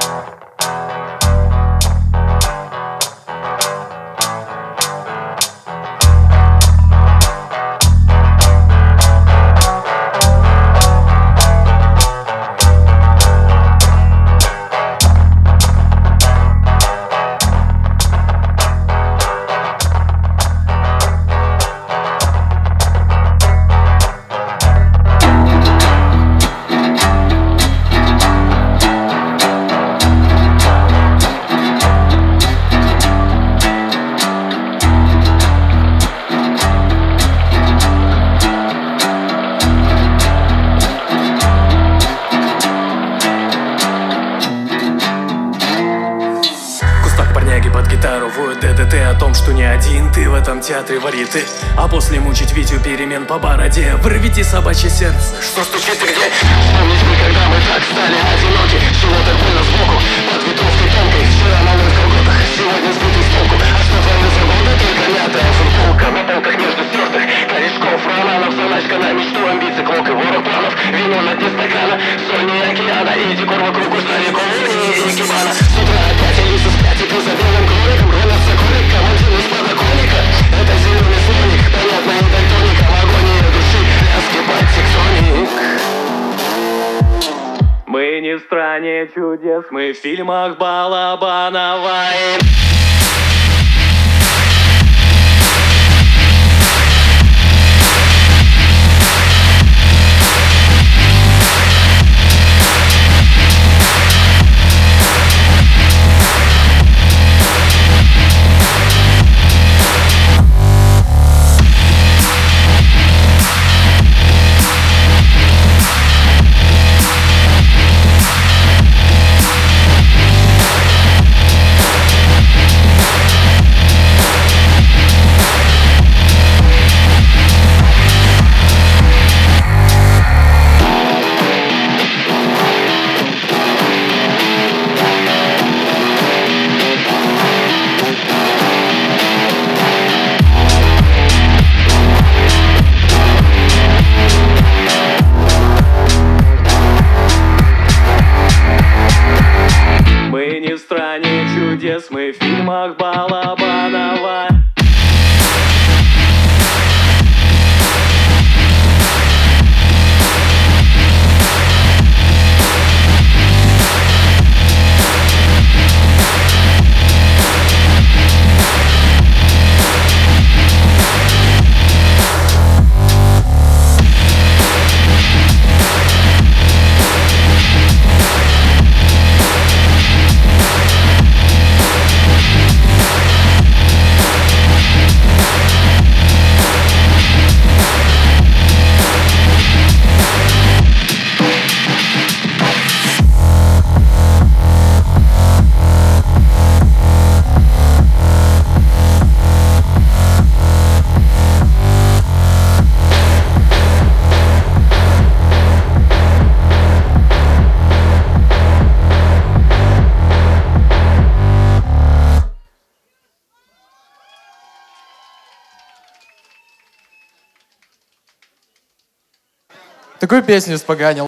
Под гитару воет ДДТ о том, что не один ты в этом театре варьете. А после мучить Витю перемен по бороде. Вырвите собачье сердце, что стучит и где? Вспомнить бы, когда мы так стали одиноки. Чего так больно сбоку, под ветровской тонкой. Вчера на новых колготах, сегодня сбитый с толку. А что твоя свобода, только мятая футболка. На полках между стертых корешков романов. Заначка на мечту, амбиций, клок и ворох планов. Вино на дне стакана, соль не океана. И декор вокруг устали колонии и кибана. С утра опять Алиса спятит и за белым кроликом. Громятся кролика, мантин из подоконника. Это зеленый слоник, понятно, и дальтоником. Агония души, раскипать тектоник. Мы не в стране чудес, мы в фильмах Балабанова. Мы не в стране чудес, мы в фильмах Балабанова. Такую песню испоганил.